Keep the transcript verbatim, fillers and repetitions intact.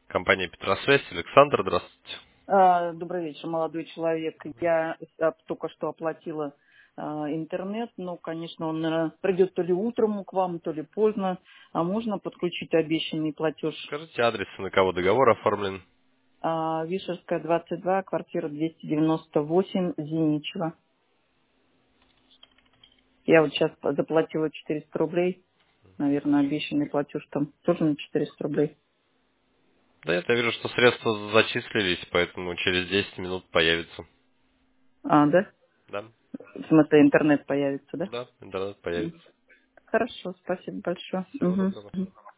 Компания Петросвязь. Александр, здравствуйте. А, Добрый вечер, молодой человек. Я а, только что оплатила а, интернет, но, конечно, он э, придет то ли утром к вам, то ли поздно. А можно подключить обещанный платеж? Скажите адрес, на кого договор оформлен. А, Вишерская, двадцать два, квартира двести девяносто восемь, Зиничева. Я вот сейчас заплатила четыреста рублей. Наверное, обещанный платеж там тоже на четыреста рублей. Да, я вижу, что средства зачислились, поэтому через десять минут появится. А, да? Да, В смысле, интернет появится, да? да, интернет М. появится. Хорошо, спасибо большое. Всего Мгм. доброго.